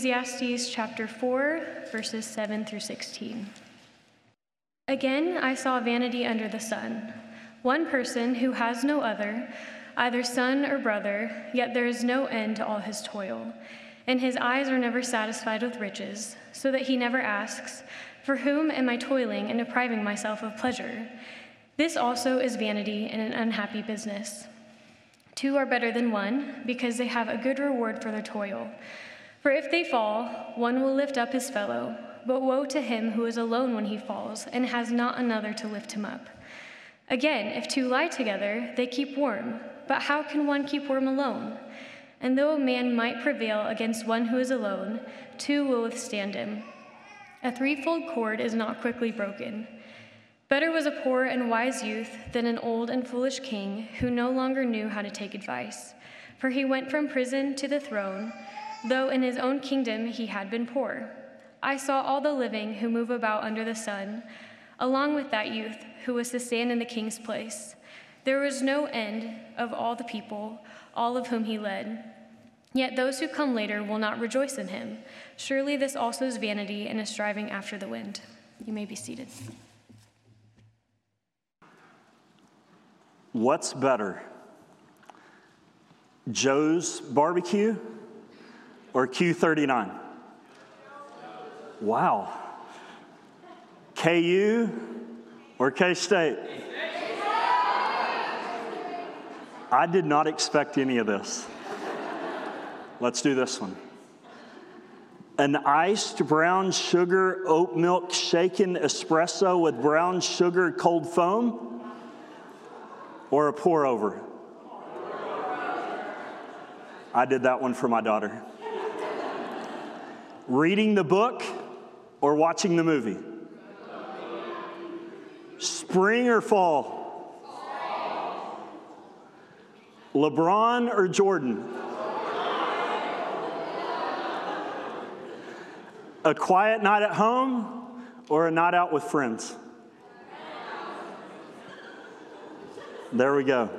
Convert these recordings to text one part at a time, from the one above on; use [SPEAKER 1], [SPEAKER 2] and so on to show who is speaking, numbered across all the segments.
[SPEAKER 1] Ecclesiastes chapter 4, verses 7 through 16. Again, I saw vanity under the sun, one person who has no other, either son or brother, yet there is no end to all his toil, and his eyes are never satisfied with riches, so that he never asks, "For whom am I toiling and depriving myself of pleasure?" This also is vanity and an unhappy business. Two are better than one, because they have a good reward for their toil. For if they fall, one will lift up his fellow, but woe to him who is alone when he falls and has not another to lift him up. Again, if two lie together, they keep warm, but how can one keep warm alone? And though a man might prevail against one who is alone, two will withstand him. A threefold cord is not quickly broken. Better was a poor and wise youth than an old and foolish king who no longer knew how to take advice. For he went from prison to the throne, though in his own kingdom he had been poor. I saw all the living who move about under the sun, along with that youth who was to stand in the king's place. There was no end of all the people, all of whom he led. Yet those who come later will not rejoice in him. Surely this also is vanity and a striving after the wind. You may be seated.
[SPEAKER 2] What's better, Joe's Barbecue or Q39? Wow. KU or K-State? I did not expect any of this. Let's do this one. An iced brown sugar oat milk shaken espresso with brown sugar cold foam, or a pour over? I did that one for my daughter. Reading the book or watching the movie? Spring or fall? LeBron or Jordan? A quiet night at home or a night out with friends? There we go.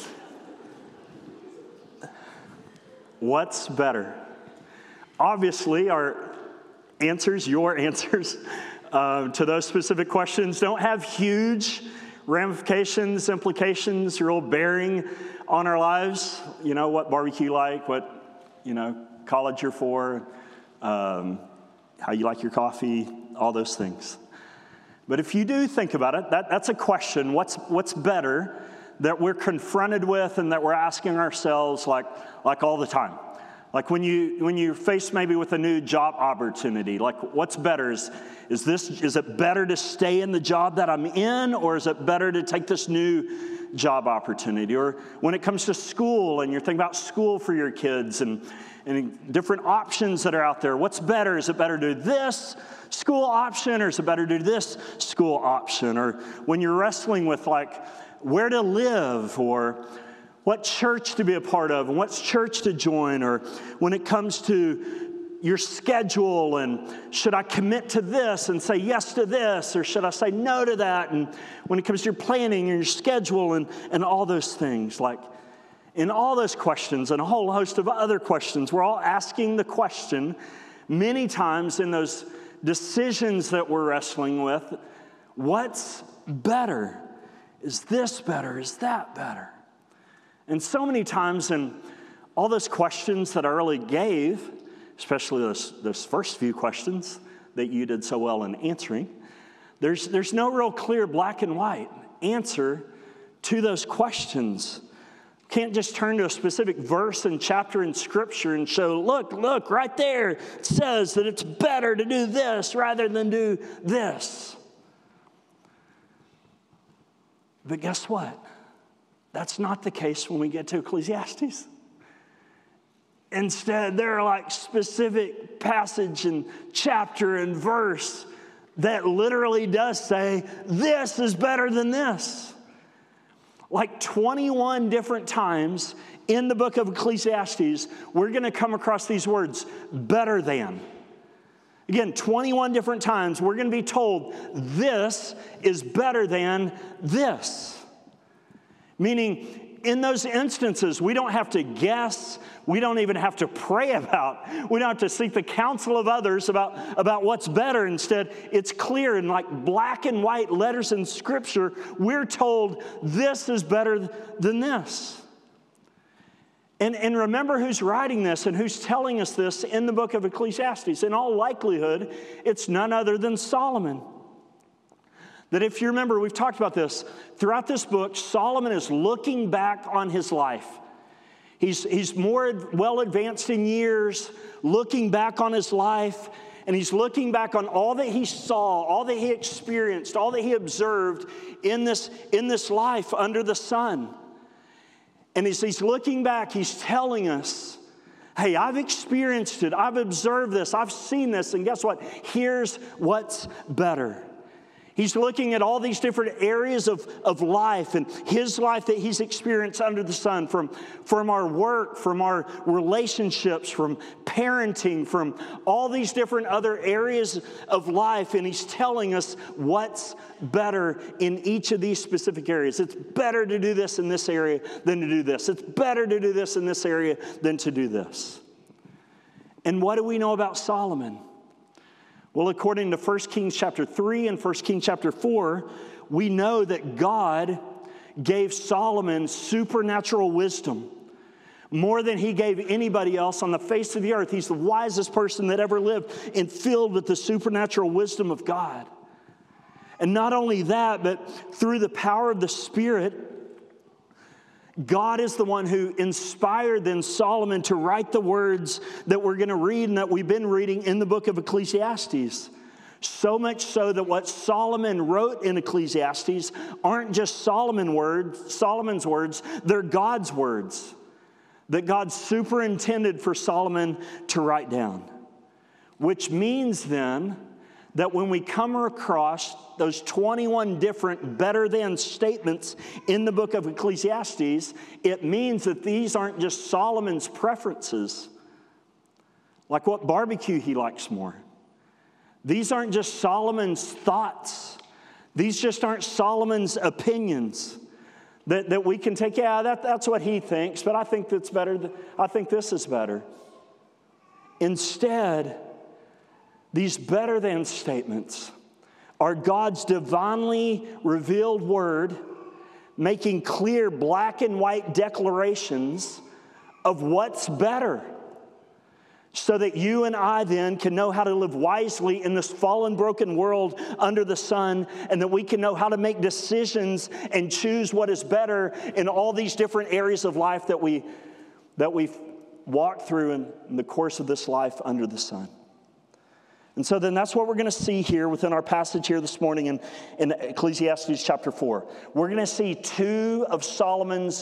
[SPEAKER 2] What's better? Obviously, our answers, your answers to those specific questions don't have huge ramifications, implications, real bearing on our lives. You know, what barbecue you like, what, college you're for, how you like your coffee, all those things. But if you do think about it, that's a question. What's better that we're confronted with and that we're asking ourselves like all the time? Like when you're faced maybe with a new job opportunity, like what's better? Is it better to stay in the job that I'm in, or is it better to take this new job opportunity? Or when it comes to school and you're thinking about school for your kids and different options that are out there, what's better? Is it better to do this school option, or is it better to do this school option? Or when you're wrestling with like where to live, or what church to be a part of, and what church to join, or when it comes to your schedule, and should I commit to this and say yes to this, or should I say no to that? And when it comes to your planning and your schedule and all those things, like in all those questions and a whole host of other questions, we're all asking the question many times in those decisions that we're wrestling with, what's better? Is this better? Is that better? And so many times in all those questions that I really gave, especially those first few questions that you did so well in answering, there's no real clear black and white answer to those questions. Can't just turn to a specific verse and chapter in Scripture and show, look, right there, it says that it's better to do this rather than do this. But guess what? That's not the case when we get to Ecclesiastes. Instead, there are like specific passage and chapter and verse that literally does say, this is better than this. Like 21 different times in the book of Ecclesiastes, we're going to come across these words, better than. Again, 21 different times, we're going to be told this is better than this. Meaning, in those instances, we don't have to guess. We don't even have to pray about. We don't have to seek the counsel of others about what's better. Instead, it's clear in like black and white letters in Scripture. We're told this is better than this. And remember who's writing this and who's telling us this in the book of Ecclesiastes. In all likelihood, it's none other than Solomon. That if you remember, we've talked about this. Throughout this book, Solomon is looking back on his life. He's more well advanced in years, looking back on his life, and he's looking back on all that he saw, all that he experienced, all that he observed in this life under the sun. And as he's looking back, he's telling us, hey, I've experienced it, I've observed this, I've seen this, and guess what? Here's what's better. He's looking at all these different areas of life and his life that he's experienced under the sun, from our work, from our relationships, from parenting, from all these different other areas of life. And he's telling us what's better in each of these specific areas. It's better to do this in this area than to do this. It's better to do this in this area than to do this. And what do we know about Solomon? Well, according to 1 Kings chapter 3 and 1 Kings chapter 4, we know that God gave Solomon supernatural wisdom more than he gave anybody else on the face of the earth. He's the wisest person that ever lived and filled with the supernatural wisdom of God. And not only that, but through the power of the Spirit, God is the one who inspired then Solomon to write the words that we're going to read and that we've been reading in the book of Ecclesiastes. So much so that what Solomon wrote in Ecclesiastes aren't just Solomon's words, they're God's words that God superintended for Solomon to write down. Which means then that when we come across those 21 different better than statements in the book of Ecclesiastes, it means that these aren't just Solomon's preferences, like what barbecue he likes more. These aren't just Solomon's thoughts. These just aren't Solomon's opinions that we can take, that's what he thinks, but I think that's better. I think this is better. Instead, these better than statements are God's divinely revealed word, making clear black and white declarations of what's better, so that you and I then can know how to live wisely in this fallen, broken world under the sun, and that we can know how to make decisions and choose what is better in all these different areas of life that we've walked through in the course of this life under the sun. And so then that's what we're going to see here within our passage here this morning in Ecclesiastes chapter 4. We're going to see two of Solomon's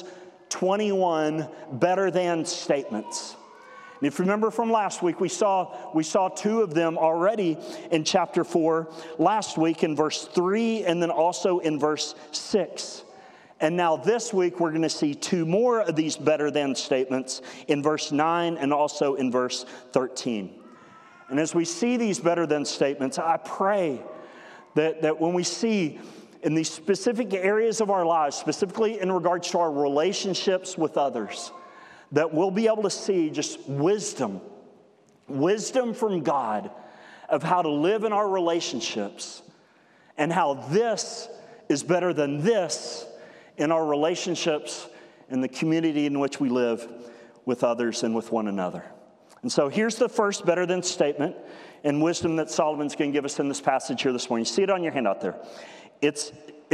[SPEAKER 2] 21 better than statements. And if you remember from last week, we saw two of them already in chapter 4 last week in verse 3 and then also in verse 6. And now this week we're going to see two more of these better than statements in verse 9 and also in verse 13. And as we see these better than statements, I pray that when we see in these specific areas of our lives, specifically in regards to our relationships with others, that we'll be able to see just wisdom from God of how to live in our relationships and how this is better than this in our relationships in the community in which we live with others and with one another. And so here's the first better than statement and wisdom that Solomon's going to give us in this passage here this morning. You see it on your handout there. It's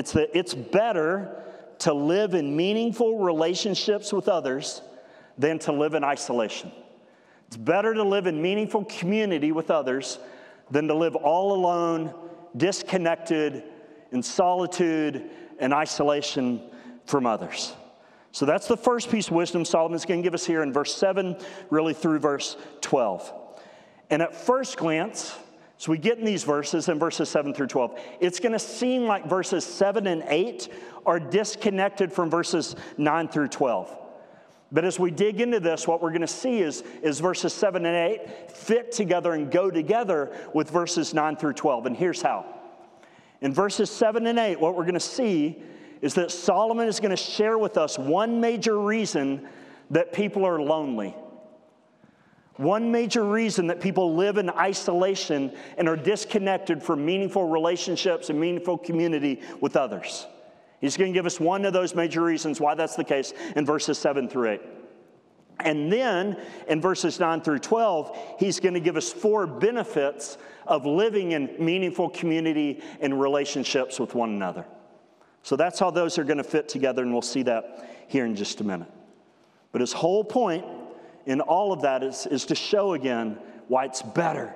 [SPEAKER 2] better to live in meaningful relationships with others than to live in isolation. It's better to live in meaningful community with others than to live all alone, disconnected, in solitude and isolation from others. So that's the first piece of wisdom Solomon's going to give us here in verse 7, really through verse 12. And at first glance, as we get in these verses, in verses 7 through 12, it's going to seem like verses 7 and 8 are disconnected from verses 9 through 12. But as we dig into this, what we're going to see is verses 7 and 8 fit together and go together with verses 9 through 12. And here's how. In verses 7 and 8, what we're going to see is that Solomon is going to share with us one major reason that people are lonely. One major reason that people live in isolation and are disconnected from meaningful relationships and meaningful community with others. He's going to give us one of those major reasons why that's the case in verses 7 through 8. And then in verses 9 through 12, he's going to give us 4 benefits of living in meaningful community and relationships with one another. So that's how those are going to fit together, and we'll see that here in just a minute. But his whole point in all of that is to show again why it's better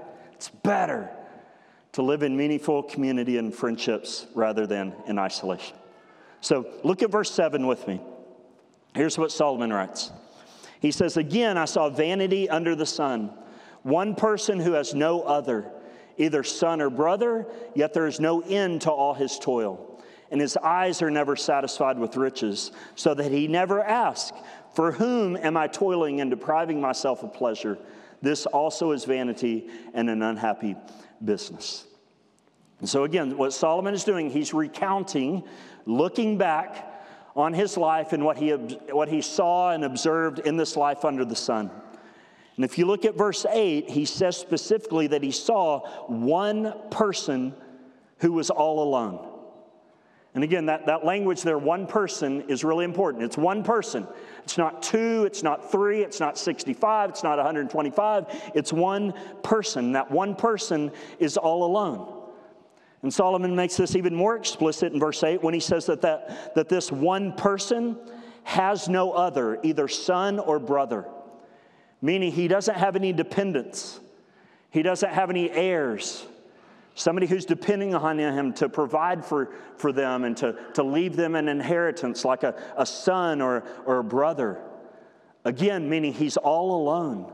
[SPEAKER 2] to live in meaningful community and friendships rather than in isolation. So look at verse 7 with me. Here's what Solomon writes. He says, "Again, I saw vanity under the sun, one person who has no other, either son or brother, yet there is no end to all his toil. And his eyes are never satisfied with riches, so that he never asks, 'For whom am I toiling and depriving myself of pleasure?' This also is vanity and an unhappy business." And so again, what Solomon is doing, he's recounting, looking back on his life and what he saw and observed in this life under the sun. And if you look at verse 8, he says specifically that he saw one person who was all alone. And again, that language there, one person, is really important. It's one person. It's not 2, it's not 3, it's not 65, it's not 125. It's one person. That one person is all alone. And Solomon makes this even more explicit in verse 8 when he says that this one person has no other, either son or brother. Meaning he doesn't have any dependents. He doesn't have any heirs. Somebody who's depending on him to provide for them and to leave them an inheritance like a son or a brother. Again, meaning he's all alone.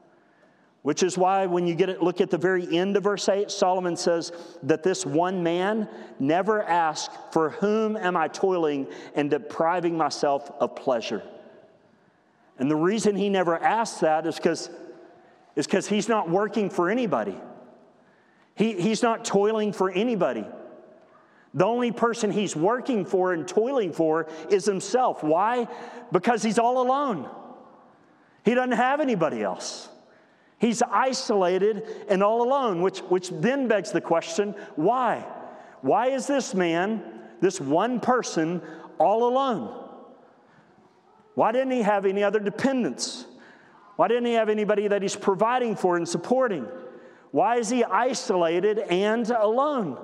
[SPEAKER 2] Which is why when you look at the very end of verse 8, Solomon says that this one man never asked, "For whom am I toiling and depriving myself of pleasure?" And the reason he never asked that is because he's not working for anybody. He's not toiling for anybody. The only person he's working for and toiling for is himself. Why? Because he's all alone. He doesn't have anybody else. He's isolated and all alone, which then begs the question, why? Why is this man, this one person, all alone? Why didn't he have any other dependents? Why didn't he have anybody that he's providing for and supporting? Why is he isolated and alone?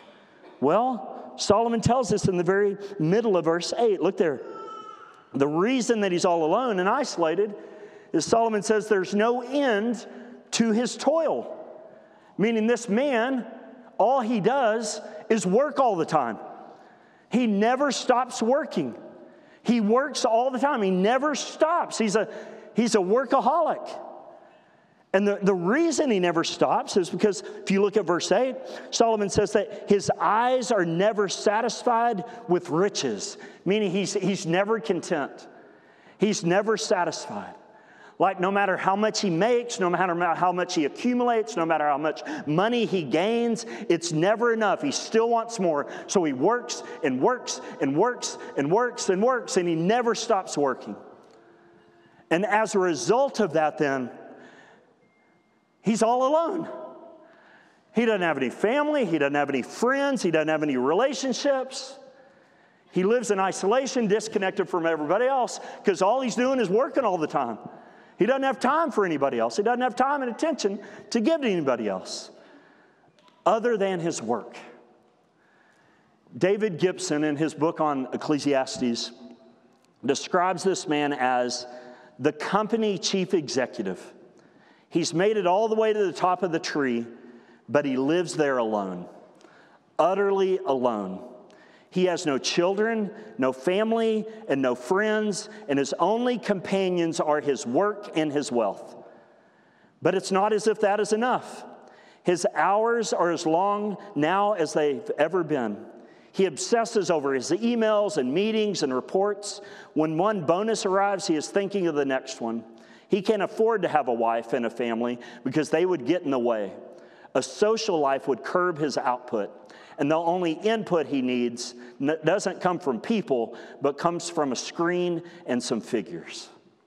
[SPEAKER 2] Well, Solomon tells us in the very middle of verse 8. Look there. The reason that he's all alone and isolated is Solomon says there's no end to his toil. Meaning this man, all he does is work all the time. He never stops working. He works all the time. He never stops. He's a workaholic. And the reason he never stops is because if you look at verse 8, Solomon says that his eyes are never satisfied with riches. Meaning he's never content. He's never satisfied. Like no matter how much he makes, no matter how much he accumulates, no matter how much money he gains, it's never enough. He still wants more. So he works and works and works and works and works, and he never stops working. And as a result of that then, he's all alone. He doesn't have any family. He doesn't have any friends. He doesn't have any relationships. He lives in isolation, disconnected from everybody else, because all he's doing is working all the time. He doesn't have time for anybody else. He doesn't have time and attention to give to anybody else other than his work. David Gibson, in his book on Ecclesiastes, describes this man as the company chief executive. He's made it all the way to the top of the tree, but he lives there alone, utterly alone. He has no children, no family, and no friends, and his only companions are his work and his wealth. But it's not as if that is enough. His hours are as long now as they've ever been. He obsesses over his emails and meetings and reports. When one bonus arrives, he is thinking of the next one. He can't afford to have a wife and a family because they would get in the way. A social life would curb his output. and the only input he needs doesn't come from people, but comes from a screen and some figures.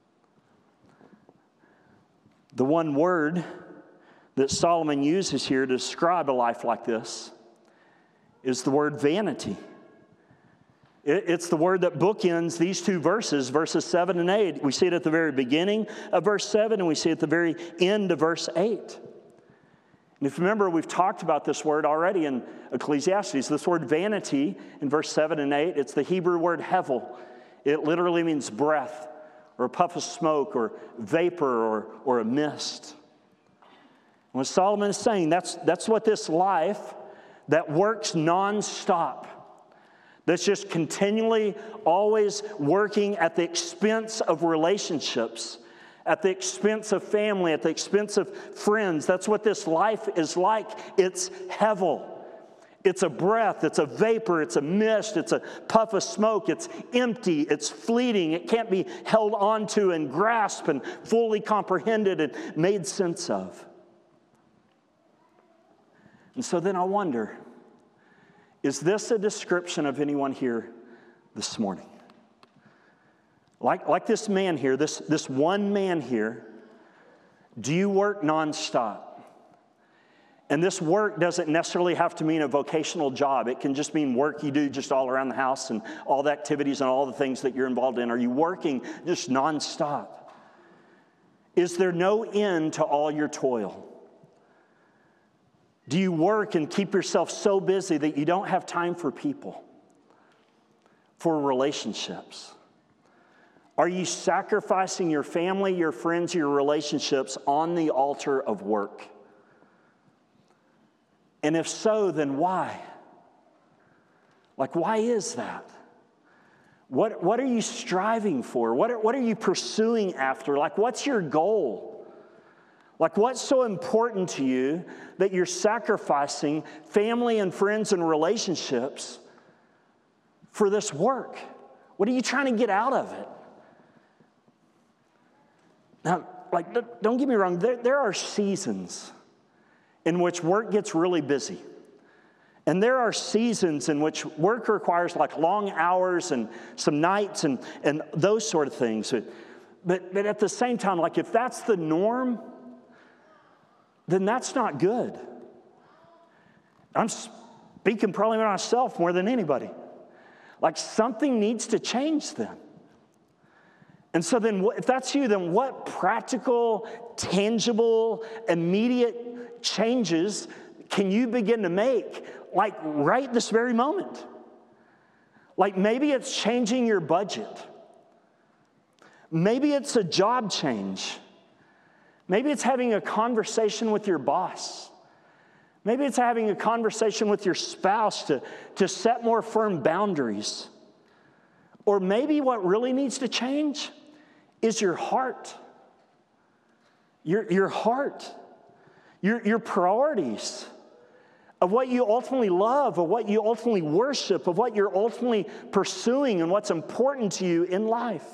[SPEAKER 2] The one word that Solomon uses here to describe a life like this is the word vanity. It's the word that bookends these two verses, verses 7 and 8. We see it at the very beginning of verse 7, and we see it at the very end of verse 8. And if you remember, we've talked about this word already in Ecclesiastes. This word vanity in verse 7 and 8, it's the Hebrew word hevel. It literally means breath, or a puff of smoke, or vapor, or a mist. And what Solomon is saying, that's what this life that works nonstop, that's just continually always working at the expense of relationships, at the expense of family, at the expense of friends. That's what this life is like. It's hevel. It's a breath, it's a vapor, it's a mist, it's a puff of smoke, it's empty, it's fleeting, it can't be held onto and grasped and fully comprehended and made sense of. And so then I wonder, is this a description of anyone here this morning? Like this man here, this one man here, do you work nonstop? And this work doesn't necessarily have to mean a vocational job. It can just mean work you do just all around the house and all the activities and all the things that you're involved in. Are you working just nonstop? Is there no end to all your toil? Do you work and keep yourself so busy that you don't have time for people, for relationships? Are you sacrificing your family, your friends, your relationships on the altar of work? And if so, then why? Like, why is that? What are you striving for? What are you pursuing after? Like, what's your goal? Like, what's so important to you that you're sacrificing family and friends and relationships for this work? What are you trying to get out of it? Now, like, don't get me wrong, there are seasons in which work gets really busy. And there are seasons in which work requires like long hours and some nights and those sort of things. But at the same time, like, if that's the norm, then that's not good. I'm speaking probably about myself more than anybody. Like, something needs to change then. And so then, if that's you, then what practical, tangible, immediate changes can you begin to make, like right this very moment? Like, maybe it's changing your budget. Maybe it's a job change. Maybe it's having a conversation with your boss. Maybe it's having a conversation with your spouse to set more firm boundaries. Or maybe what really needs to change is your heart. Your heart. Your priorities of what you ultimately love, of what you ultimately worship, of what you're ultimately pursuing and what's important to you in life.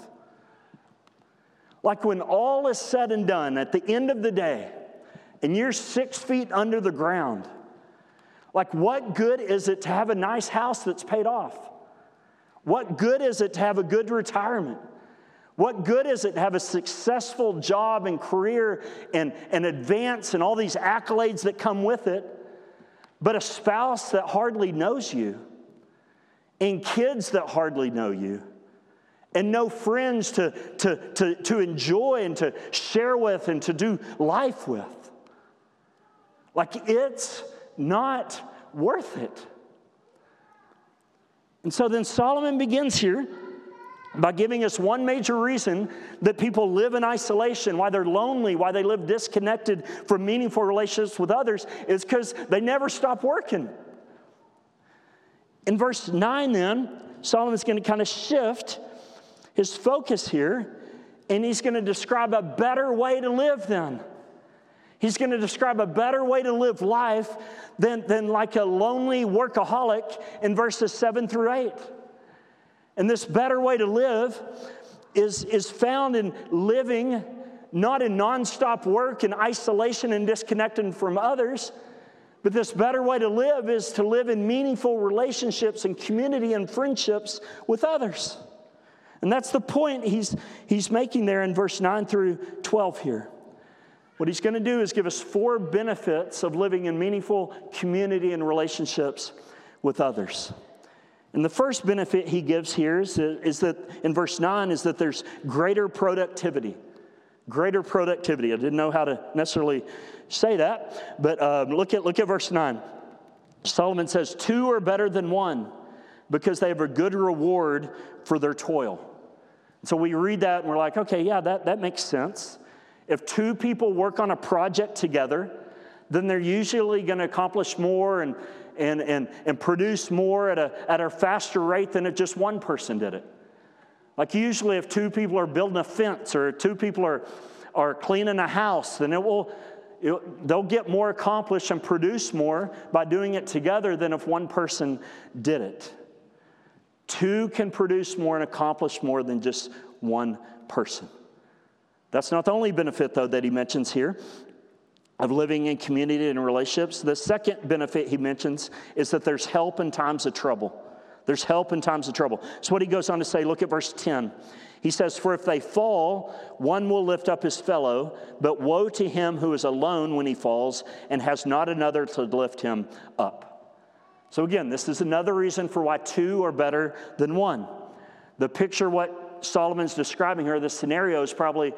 [SPEAKER 2] Like, when all is said and done, at the end of the day, and you're 6 feet under the ground, like, what good is it to have a nice house that's paid off? What good is it to have a good retirement? What good is it to have a successful job and career and advance and all these accolades that come with it, but a spouse that hardly knows you, and kids that hardly know you, and no friends to enjoy and to share with and to do life with? Like, it's not worth it. And so then Solomon begins here by giving us one major reason that people live in isolation, why they're lonely, why they live disconnected from meaningful relationships with others, is because they never stop working. In verse 9 then, Solomon's going to kind of shift his focus here, and he's going to describe a better way to live then. He's going to describe a better way to live life than like a lonely workaholic in verses 7 through 8. And this better way to live is found in living not in nonstop work and isolation and disconnected from others, But this better way to live is to live in meaningful relationships and community and friendships with others. And that's the point he's making there in verse 9 through 12 here. What he's going to do is give us 4 benefits of living in meaningful community and relationships with others. And the first benefit he gives here is that in verse 9 is that there's greater productivity. Greater productivity. I didn't know how to necessarily say that, but look at verse 9. Solomon says, 2 are better than 1 because they have a good reward for their toil. So we read that and we're like, okay, yeah, that makes sense. If 2 people work on a project together, then they're usually going to accomplish more and produce more at a faster rate than if just one person did it. Like usually if 2 people are building a fence or 2 people are cleaning a house, then they'll get more accomplished and produce more by doing it together than if one person did it. 2 can produce more and accomplish more than just one person. That's not the only benefit, though, that he mentions here of living in community and relationships. The second benefit he mentions is that there's help in times of trouble. There's help in times of trouble. So what he goes on to say, look at verse 10. He says, for if they fall, one will lift up his fellow, but woe to him who is alone when he falls and has not another to lift him up. So again, this is another reason for why 2 are better than 1. The picture, what Solomon's describing here, the scenario is probably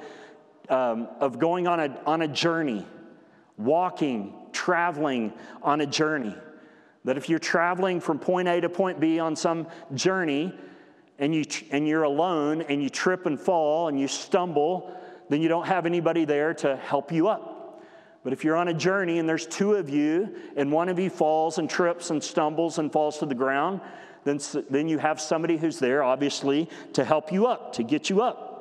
[SPEAKER 2] of going on a journey, walking, traveling on a journey. That if you're traveling from point A to point B on some journey and you're alone and you trip and fall and you stumble, then you don't have anybody there to help you up. But if you're on a journey and there's 2 of you and one of you falls and trips and stumbles and falls to the ground, then you have somebody who's there, obviously, to help you up, to get you up.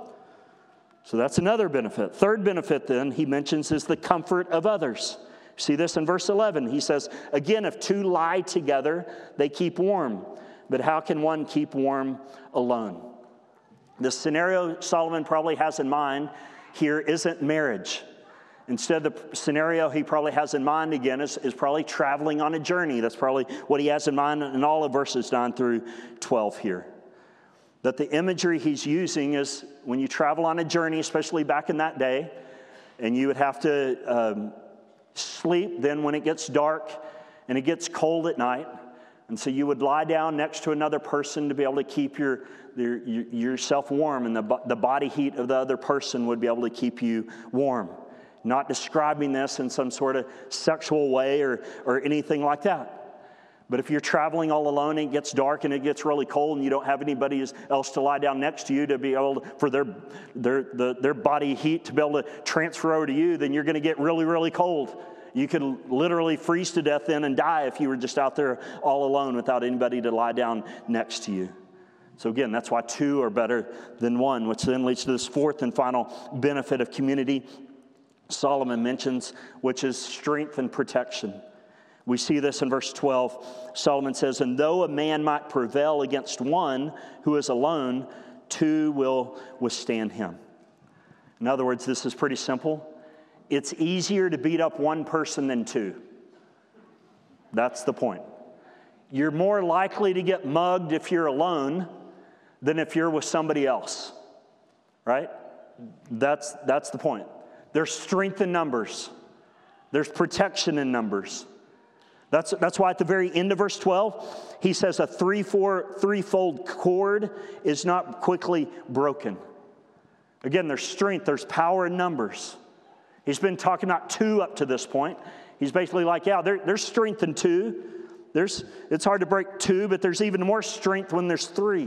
[SPEAKER 2] So that's another benefit. Third benefit, then, he mentions is the comfort of others. See this in verse 11. He says, again, if 2 lie together, they keep warm. But how can one keep warm alone? The scenario Solomon probably has in mind here isn't marriage. Instead, the scenario he probably has in mind again is probably traveling on a journey. That's probably what he has in mind in all of verses 9 through 12 here. That the imagery he's using is when you travel on a journey, especially back in that day, and you would have to sleep then when it gets dark and it gets cold at night. And so you would lie down next to another person to be able to keep yourself warm, and the body heat of the other person would be able to keep you warm. Not describing this in some sort of sexual way or anything like that. But if you're traveling all alone and it gets dark and it gets really cold and you don't have anybody else to lie down next to you to be able to, for their body heat to be able to transfer over to you, then you're going to get really, really cold. You could literally freeze to death then and die if you were just out there all alone without anybody to lie down next to you. So again, that's why 2 are better than 1, which then leads to this fourth and final benefit of community Solomon mentions, which is strength and protection. We see this in verse 12. Solomon says, and though a man might prevail against one who is alone, 2 will withstand him. In other words, this is pretty simple. It's easier to beat up one person than 2. That's the point. You're more likely to get mugged if you're alone than if you're with somebody else. Right? That's the point. There's strength in numbers. There's protection in numbers. That's why at the very end of verse 12, he says a threefold cord is not quickly broken. Again, there's strength, there's power in numbers. He's been talking about 2 up to this point. He's basically like, yeah, there's strength in 2. It's hard to break 2, but there's even more strength when there's 3.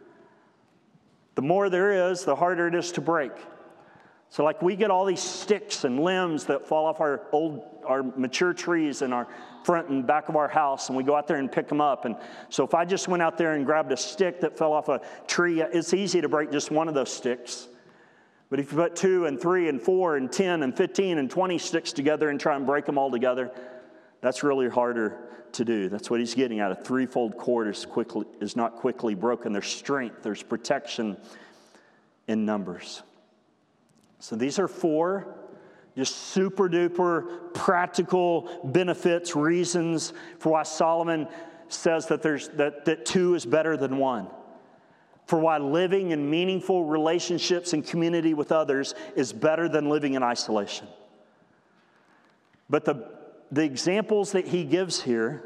[SPEAKER 2] The more there is, the harder it is to break. So like we get all these sticks and limbs that fall off our mature trees in our front and back of our house, and we go out there and pick them up. And so if I just went out there and grabbed a stick that fell off a tree, it's easy to break just one of those sticks. But if you put 2 and 3 and 4 and 10 and 15 and 20 sticks together and try and break them all together, that's really harder to do. That's what he's getting at. A threefold cord is not quickly broken. There's strength, there's protection in numbers. So these are 4 Just super duper practical benefits, reasons for why Solomon says that two is better than one. For why living in meaningful relationships and community with others is better than living in isolation. But the examples that he gives here,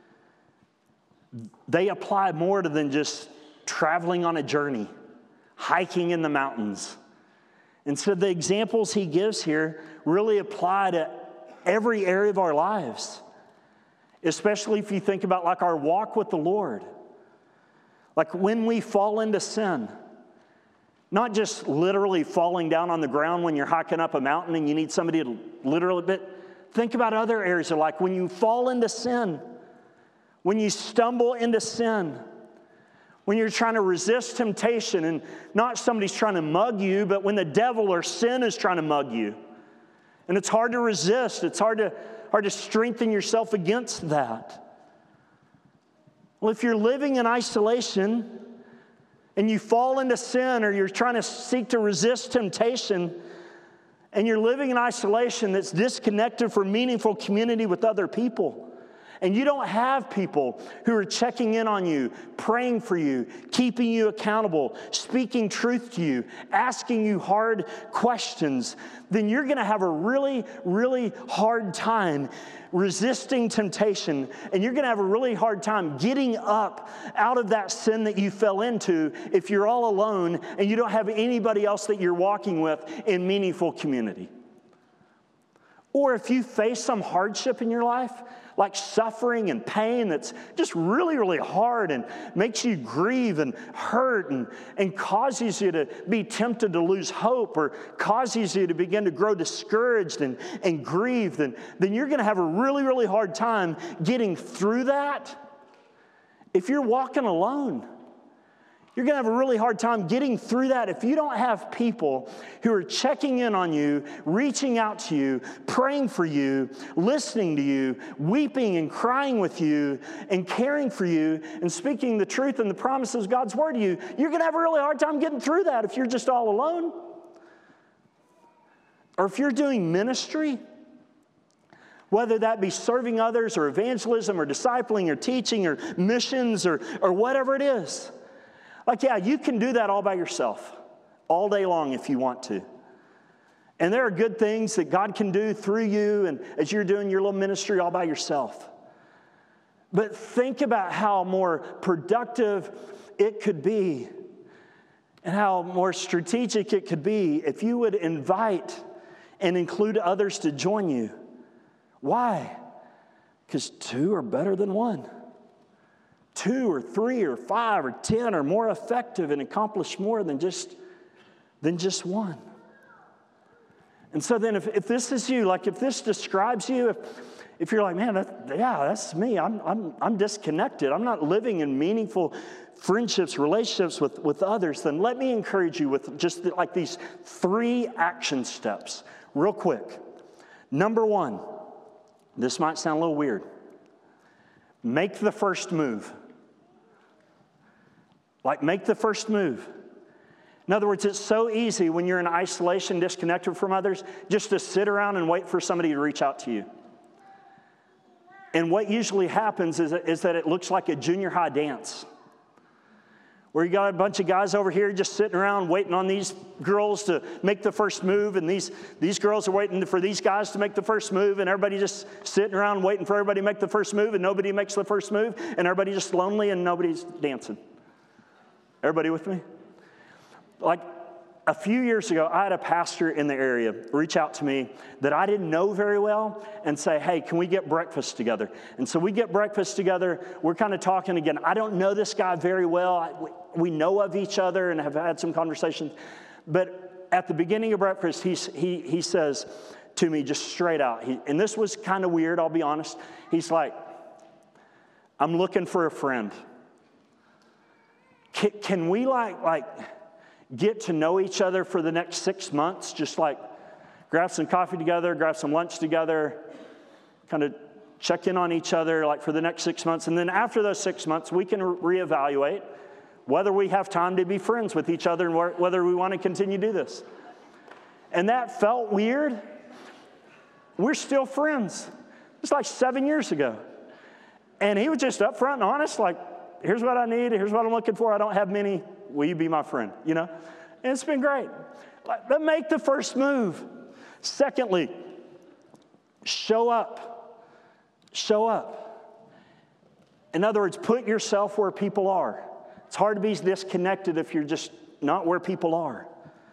[SPEAKER 2] they apply more to than just traveling on a journey, hiking in the mountains. And so the examples he gives here really apply to every area of our lives, especially if you think about like our walk with the Lord. Like when we fall into sin, not just literally falling down on the ground when you're hiking up a mountain and you need somebody to literally, but think about other areas of life. When you fall into sin, when you stumble into sin, when you're trying to resist temptation and not somebody's trying to mug you, but when the devil or sin is trying to mug you. And it's hard to resist. It's hard to strengthen yourself against that. Well, if you're living in isolation and you fall into sin or you're trying to seek to resist temptation and you're living in isolation that's disconnected from meaningful community with other people, and you don't have people who are checking in on you, praying for you, keeping you accountable, speaking truth to you, asking you hard questions, then you're going to have a really, really hard time resisting temptation, and you're going to have a really hard time getting up out of that sin that you fell into if you're all alone and you don't have anybody else that you're walking with in meaningful community. Or if you face some hardship in your life, like suffering and pain that's just really, really hard and makes you grieve and hurt and causes you to be tempted to lose hope or causes you to begin to grow discouraged and grieve, then you're going to have a really, really hard time getting through that if you're walking alone. You're going to have a really hard time getting through that if you don't have people who are checking in on you, reaching out to you, praying for you, listening to you, weeping and crying with you, and caring for you, and speaking the truth and the promises of God's Word to you. You're going to have a really hard time getting through that if you're just all alone. Or if you're doing ministry, whether that be serving others or evangelism or discipling or teaching or missions or whatever it is. Like, yeah, you can do that all by yourself, all day long if you want to. And there are good things that God can do through you and as you're doing your little ministry all by yourself. But think about how more productive it could be and how more strategic it could be if you would invite and include others to join you. Why? Because two are better than one. 2 or 3 or 5 or 10 are more effective and accomplish more than just one. And so then if this is you, like if this describes you, if you're like, man, that's me. I'm disconnected. I'm not living in meaningful friendships, relationships with others, then let me encourage you with just like these 3 action steps real quick. Number 1, this might sound a little weird. Make the first move. Like, make the first move. In other words, it's so easy when you're in isolation, disconnected from others, just to sit around and wait for somebody to reach out to you. And what usually happens is that it looks like a junior high dance, where you got a bunch of guys over here just sitting around waiting on these girls to make the first move, and these girls are waiting for these guys to make the first move, and everybody just sitting around waiting for everybody to make the first move, and nobody makes the first move, and everybody just lonely and nobody's dancing. Everybody with me? Like a few years ago, I had a pastor in the area reach out to me that I didn't know very well and say, hey, can we get breakfast together? And so we get breakfast together. We're kind of talking again. I don't know this guy very well. We know of each other and have had some conversations. But at the beginning of breakfast, he says to me just straight out, and this was kind of weird, I'll be honest. He's like, I'm looking for a friend. Can we like get to know each other for the next 6 months? Just like grab some coffee together, grab some lunch together, kind of check in on each other like for the next 6 months. And then after those 6 months, we can reevaluate whether we have time to be friends with each other and whether we want to continue to do this. And that felt weird. we're still friends. It's like 7 years ago. And he was just upfront and honest, like, here's what I need, here's what I'm looking for, I don't have many, will you be my friend, you know? And it's been great. But make the first move. Secondly, show up. Show up. In other words, put yourself where people are. It's hard to be disconnected if you're just not where people are.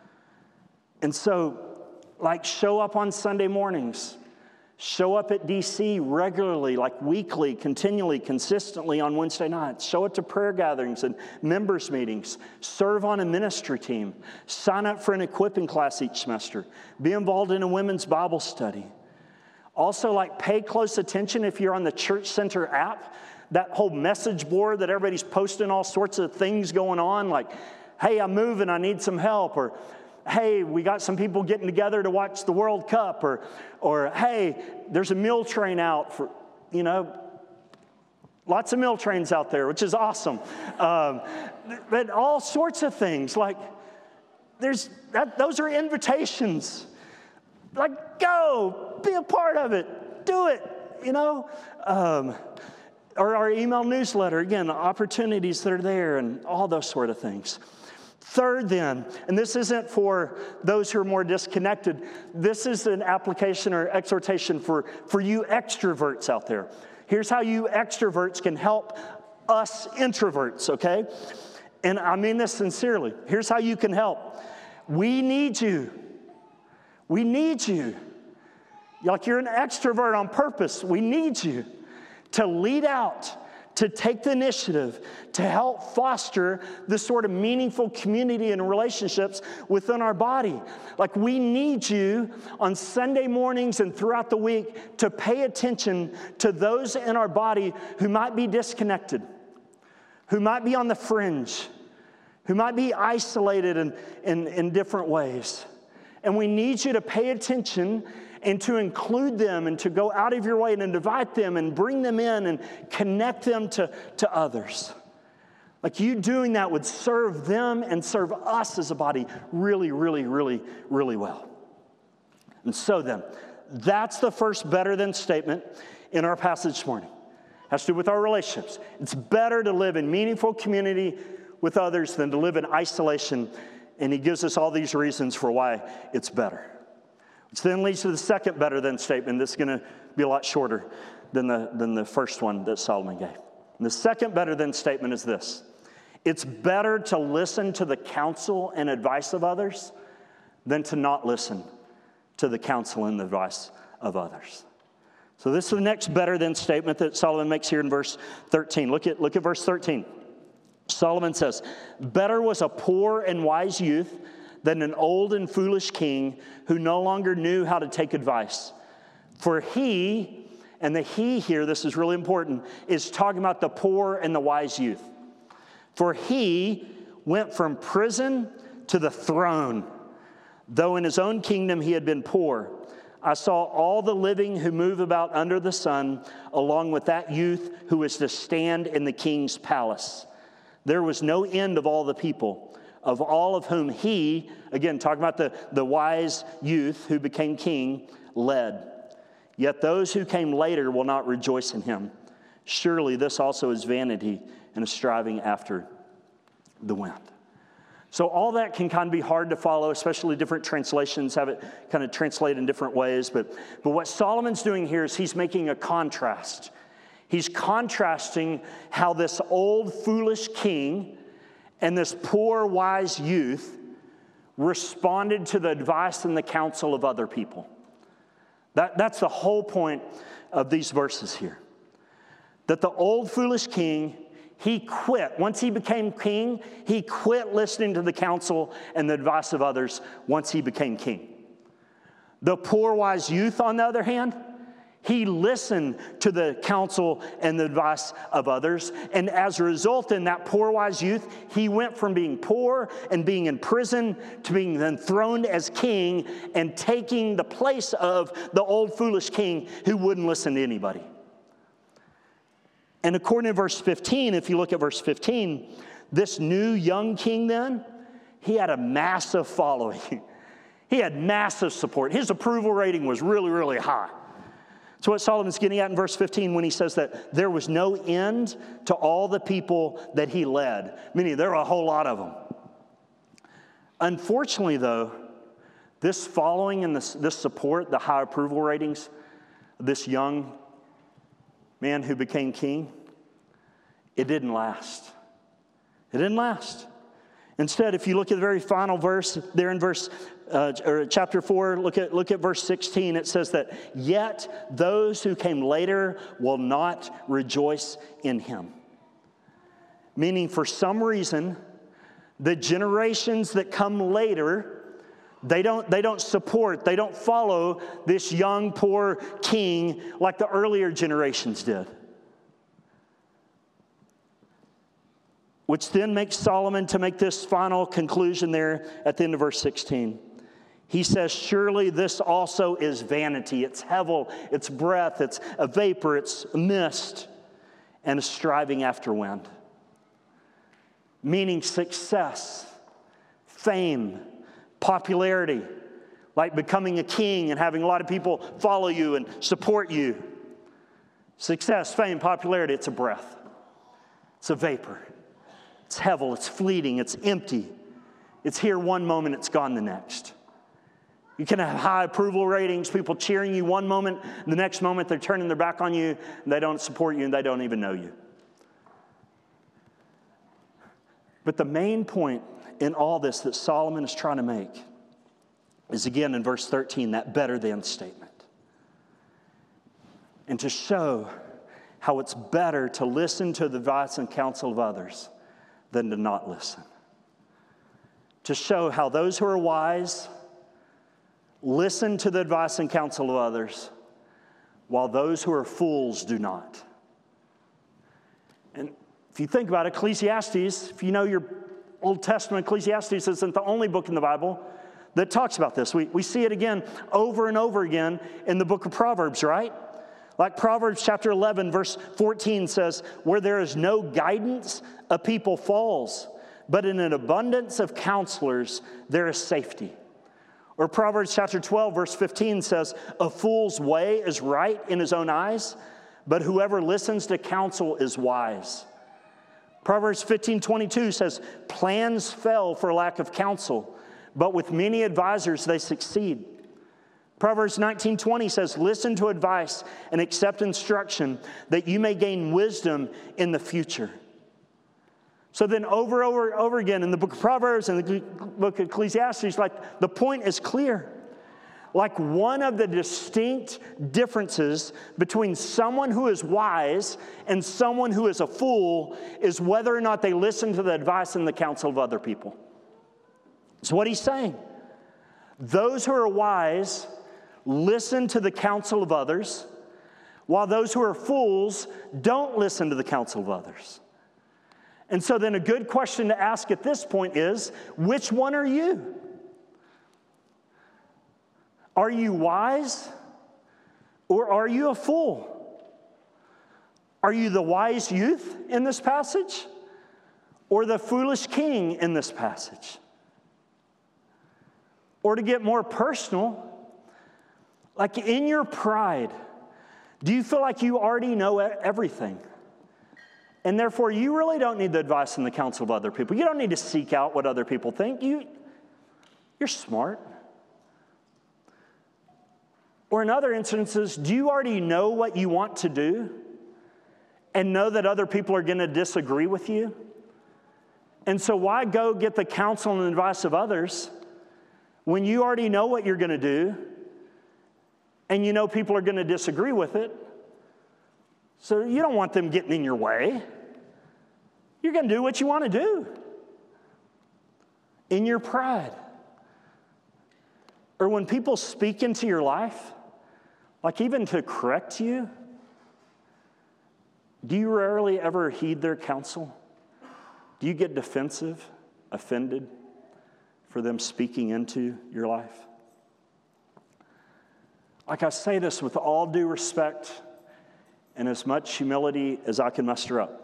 [SPEAKER 2] And so, like, show up on Sunday mornings. Show up at DC regularly, like weekly, continually, consistently on Wednesday nights. Show up to prayer gatherings and members meetings. Serve on a ministry team. Sign up for an equipping class each semester. Be involved in a women's Bible study. Also, like, pay close attention if you're on the Church Center app. That whole message board that everybody's posting all sorts of things going on, like, hey, I'm moving, I need some help, or hey, we got some people getting together to watch the World Cup, or hey, there's a meal train out for, you know, lots of meal trains out there, which is awesome. But all sorts of things, like, those are invitations. Like, go, be a part of it, do it, you know. Or our email newsletter, again, opportunities that are there and all those sort of things. Third then, and this isn't for those who are more disconnected, this is an application or exhortation for you extroverts out there. Here's how you extroverts can help us introverts, okay? And I mean this sincerely. Here's how you can help. We need you. We need you. Like, you're an extrovert on purpose. We need you to lead out, to take the initiative, to help foster this sort of meaningful community and relationships within our body. Like, we need you on Sunday mornings and throughout the week to pay attention to those in our body who might be disconnected, who might be on the fringe, who might be isolated in different ways. And we need you to pay attention and to include them and to go out of your way and invite them and bring them in and connect them to others. Like, you doing that would serve them and serve us as a body really, really, really, really well. And so then, that's the first better than statement in our passage this morning. It has to do with our relationships. It's better to live in meaningful community with others than to live in isolation. And he gives us all these reasons for why it's better. Which then leads to the second better than statement. This is going to be a lot shorter than the first one that Solomon gave. And the second better than statement is this. It's better to listen to the counsel and advice of others than to not listen to the counsel and the advice of others. So this is the next better than statement that Solomon makes here in verse 13. Look at verse 13. Solomon says, better was a poor and wise youth than an old and foolish king who no longer knew how to take advice. For he, and the he here, this is really important, is talking about the poor and the wise youth. For he went from prison to the throne, though in his own kingdom he had been poor. I saw all the living who move about under the sun, along with that youth who was to stand in the king's palace. There was no end of all the people, of all of whom he, again, talking about the wise youth who became king, led. Yet those who came later will not rejoice in him. Surely this also is vanity and a striving after the wind. So all that can kind of be hard to follow, especially different translations have it kind of translated in different ways. But what Solomon's doing here is he's making a contrast. He's contrasting how this old foolish king and this poor, wise youth responded to the advice and the counsel of other people. That's the whole point of these verses here. That the old, foolish king, he quit. Once he became king, he quit listening to the counsel and the advice of others once he became king. The poor, wise youth, on the other hand, he listened to the counsel and the advice of others. And as a result, in that poor, wise youth, he went from being poor and being in prison to being enthroned as king and taking the place of the old, foolish king who wouldn't listen to anybody. And according to verse 15, if you look at verse 15, this new young king then, he had a massive following. He had massive support. His approval rating was really, really high. So what Solomon's getting at in verse 15 when he says that there was no end to all the people that he led, meaning there were a whole lot of them. Unfortunately, though, this following and this support, the high approval ratings, this young man who became king, it didn't last. It didn't last. Instead, if you look at the very final verse there in chapter 4, look at verse 16. It says that, yet those who came later will not rejoice in him. Meaning, for some reason, the generations that come later, they don't support, they don't follow this young, poor king like the earlier generations did. Which then makes Solomon to make this final conclusion there at the end of verse 16. He says, surely this also is vanity. It's hevel, it's breath, it's a vapor, it's a mist, and a striving after wind. Meaning success, fame, popularity, like becoming a king and having a lot of people follow you and support you. Success, fame, popularity, it's a breath. It's a vapor. It's hevel, it's fleeting, it's empty. It's here one moment, it's gone the next. You can have high approval ratings, people cheering you one moment, the next moment they're turning their back on you, and they don't support you, and they don't even know you. But the main point in all this that Solomon is trying to make is again in verse 13, that better than statement. And to show how it's better to listen to the advice and counsel of others than to not listen. To show how those who are wise listen to the advice and counsel of others, while those who are fools do not. And if you think about Ecclesiastes, if you know your Old Testament, Ecclesiastes isn't the only book in the Bible that talks about this. We see it again over and over again in the book of Proverbs, right? Like Proverbs chapter 11, verse 14 says, where there is no guidance, a people falls, but in an abundance of counselors, there is safety. Or Proverbs chapter 12, verse 15 says, a fool's way is right in his own eyes, but whoever listens to counsel is wise. Proverbs 15:22 says, plans fail for lack of counsel, but with many advisors they succeed. Proverbs 19:20 says, listen to advice and accept instruction that you may gain wisdom in the future. So then over again in the book of Proverbs and the book of Ecclesiastes, like the point is clear. Like one of the distinct differences between someone who is wise and someone who is a fool is whether or not they listen to the advice and the counsel of other people. That's what he's saying. Those who are wise listen to the counsel of others, while those who are fools don't listen to the counsel of others. And so then a good question to ask at this point is, which one are you? Are you wise or are you a fool? Are you the wise youth in this passage or the foolish king in this passage? Or to get more personal, like in your pride, do you feel like you already know everything? And therefore, you really don't need the advice and the counsel of other people. You don't need to seek out what other people think. You're smart. Or in other instances, do you already know what you want to do and know that other people are going to disagree with you? And so why go get the counsel and advice of others when you already know what you're going to do and you know people are going to disagree with it? So you don't want them getting in your way. You're going to do what you want to do in your pride. Or when people speak into your life, like even to correct you, do you rarely ever heed their counsel? Do you get defensive, offended for them speaking into your life? Like I say this with all due respect and as much humility as I can muster up.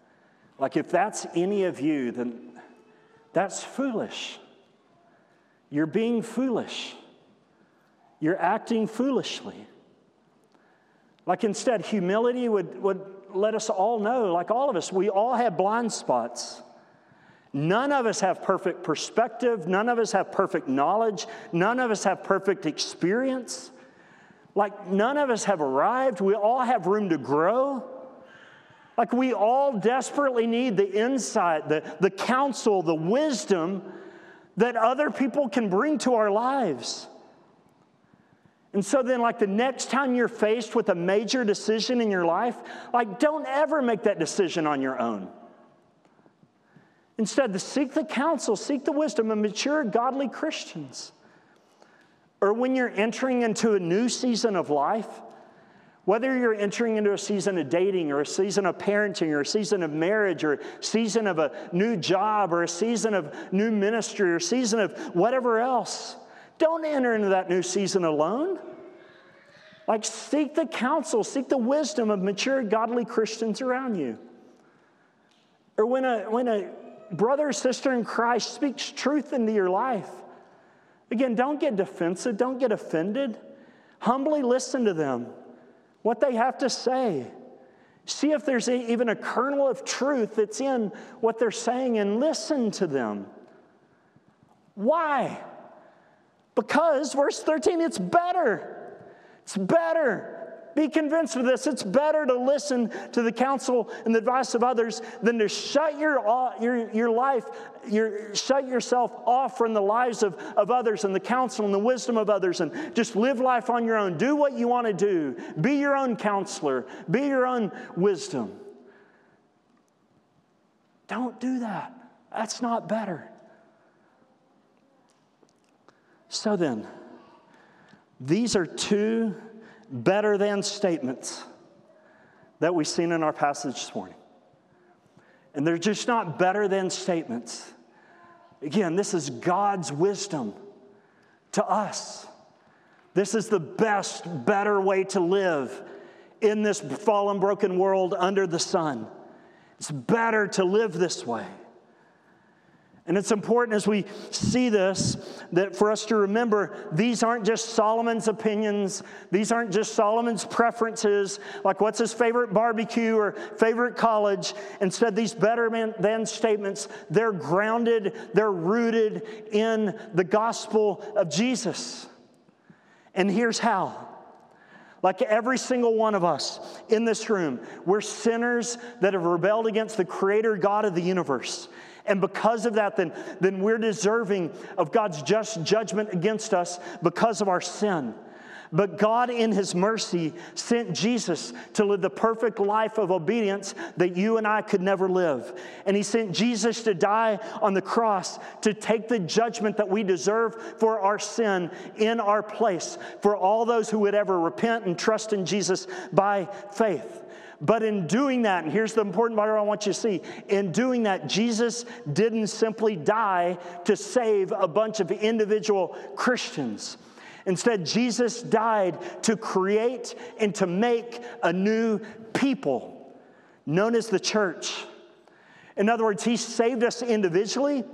[SPEAKER 2] Like if that's any of you, then that's foolish. you're being foolish. You're acting foolishly. Like instead, humility would let us all know, like all of us, we all have blind spots. None of us have perfect perspective. None of us have perfect knowledge. None of us have perfect experience. Like none of us have arrived. We all have room to grow. Like we all desperately need the insight, the counsel, the wisdom that other people can bring to our lives. And so then, like the next time you're faced with a major decision in your life, like don't ever make that decision on your own. Instead, seek the counsel, seek the wisdom of mature, godly Christians. Or when you're entering into a new season of life, whether you're entering into a season of dating or a season of parenting or a season of marriage or a season of a new job or a season of new ministry or a season of whatever else, don't enter into that new season alone. Like seek the counsel, seek the wisdom of mature, godly Christians around you. Or when a brother or sister in Christ speaks truth into your life, again, don't get defensive, don't get offended. Humbly listen to them, what they have to say. See if there's even a kernel of truth that's in what they're saying and listen to them. Why? Because, verse 13, it's better. It's better. Be convinced of this. It's better to listen to the counsel and the advice of others than to shut shut yourself off from the lives of others and the counsel and the wisdom of others and just live life on your own. Do what you want to do. Be your own counselor. Be your own wisdom. Don't do that. That's not better. So then, these are two better than statements that we've seen in our passage this morning. And they're just not better than statements. Again, this is God's wisdom to us. This is the best, better way to live in this fallen, broken world under the sun. It's better to live this way. And it's important as we see this that for us to remember these aren't just Solomon's opinions. These aren't just Solomon's preferences, like what's his favorite barbecue or favorite college. Instead, these better than statements, they're grounded, they're rooted in the gospel of Jesus. And here's how. Like every single one of us in this room, we're sinners that have rebelled against the Creator God of the universe. And because of that, then we're deserving of God's just judgment against us because of our sin. But God, in His mercy, sent Jesus to live the perfect life of obedience that you and I could never live. And He sent Jesus to die on the cross to take the judgment that we deserve for our sin in our place for all those who would ever repent and trust in Jesus by faith. But in doing that, and here's the important part I want you to see, in doing that, Jesus didn't simply die to save a bunch of individual Christians. Instead, Jesus died to create and to make a new people known as the church. In other words, He saved us individually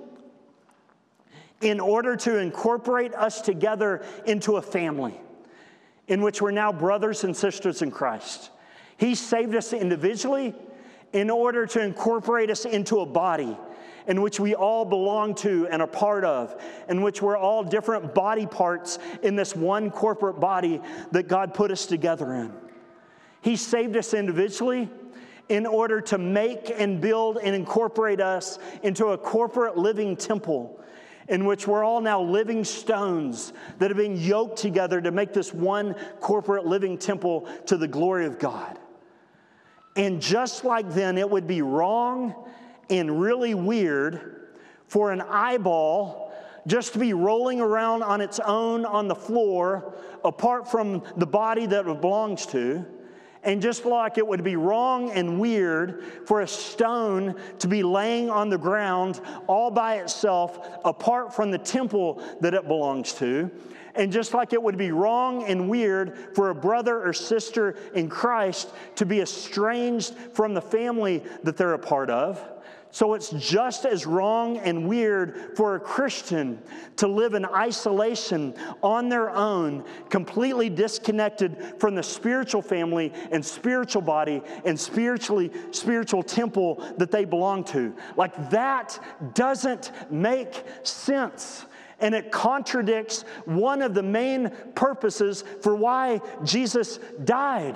[SPEAKER 2] in order to incorporate us together into a family in which we're now brothers and sisters in Christ. He saved us individually in order to incorporate us into a body in which we all belong to and are part of, in which we're all different body parts in this one corporate body that God put us together in. He saved us individually in order to make and build and incorporate us into a corporate living temple in which we're all now living stones that have been yoked together to make this one corporate living temple to the glory of God. And just like then, it would be wrong and really weird for an eyeball just to be rolling around on its own on the floor apart from the body that it belongs to. And just like it would be wrong and weird for a stone to be laying on the ground all by itself apart from the temple that it belongs to. And just like it would be wrong and weird for a brother or sister in Christ to be estranged from the family that they're a part of, So it's just as wrong and weird for a Christian to live in isolation on their own, completely disconnected from the spiritual family and spiritual body and spiritual temple that they belong to. Like, that doesn't make sense. And it contradicts one of the main purposes for why Jesus died.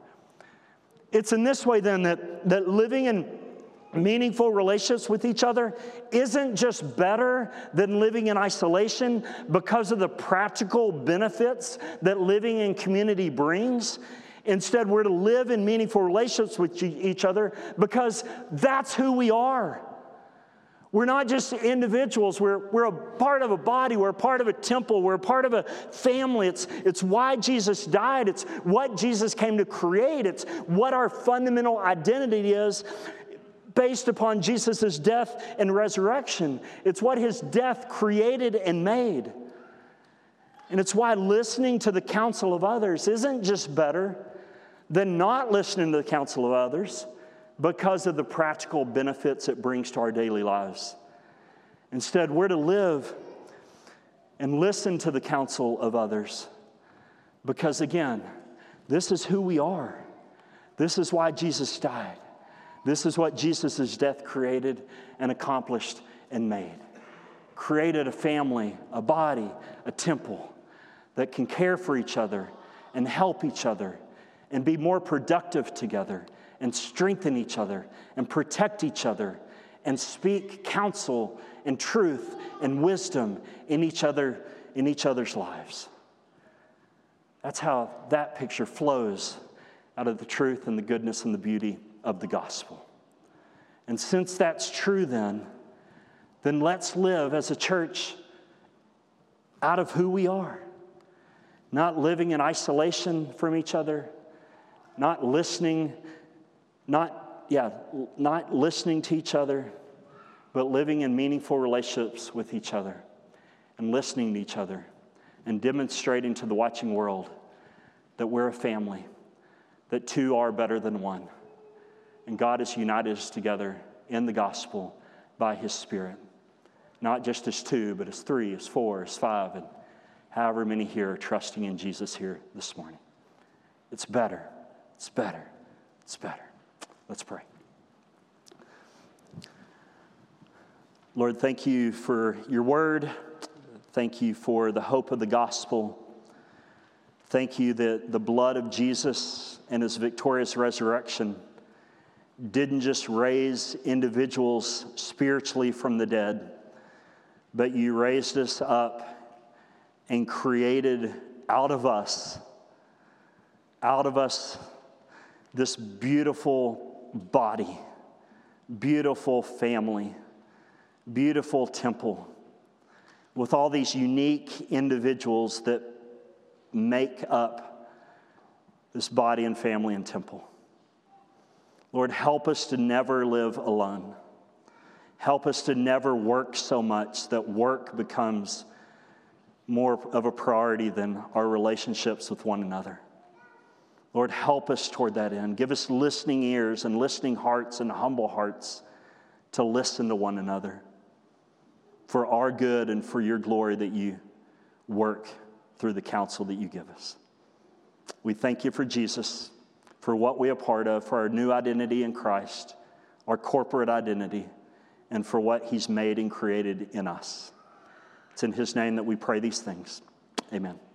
[SPEAKER 2] It's in this way then that living in meaningful relationships with each other isn't just better than living in isolation because of the practical benefits that living in community brings. Instead, we're to live in meaningful relationships with each other because that's who we are. We're not just individuals. We're a part of a body. We're a part of a temple. We're a part of a family. It's why Jesus died. It's what Jesus came to create. It's what our fundamental identity is based upon Jesus' death and resurrection. It's what his death created and made. And it's why listening to the counsel of others isn't just better than not listening to the counsel of others, because of the practical benefits it brings to our daily lives. Instead, we're to live and listen to the counsel of others because, again, this is who we are. This is why Jesus died. This is what Jesus' death created and accomplished and made. Created a family, a body, a temple that can care for each other and help each other and be more productive together and strengthen each other and protect each other and speak counsel and truth and wisdom in each other's lives. That's how that picture flows out of the truth and the goodness and the beauty of the gospel. And since that's true then let's live as a church out of who we are. Not living in isolation from each other, not listening to each other, but living in meaningful relationships with each other and listening to each other and demonstrating to the watching world that we're a family, that two are better than one. And God has united us together in the gospel by his Spirit. Not just as two, but as three, as four, as five, and however many here are trusting in Jesus here this morning. It's better. It's better. It's better. Let's pray. Lord, thank you for your word. Thank you for the hope of the gospel. Thank you that the blood of Jesus and his victorious resurrection didn't just raise individuals spiritually from the dead, but you raised us up and created out of us this beautiful body, beautiful family, beautiful temple with all these unique individuals that make up this body and family and temple. Lord, help us to never live alone. Help us to never work so much that work becomes more of a priority than our relationships with one another. Lord, help us toward that end. Give us listening ears and listening hearts and humble hearts to listen to one another for our good and for your glory that you work through the counsel that you give us. We thank you for Jesus, for what we are part of, for our new identity in Christ, our corporate identity, and for what he's made and created in us. It's in his name that we pray these things. Amen.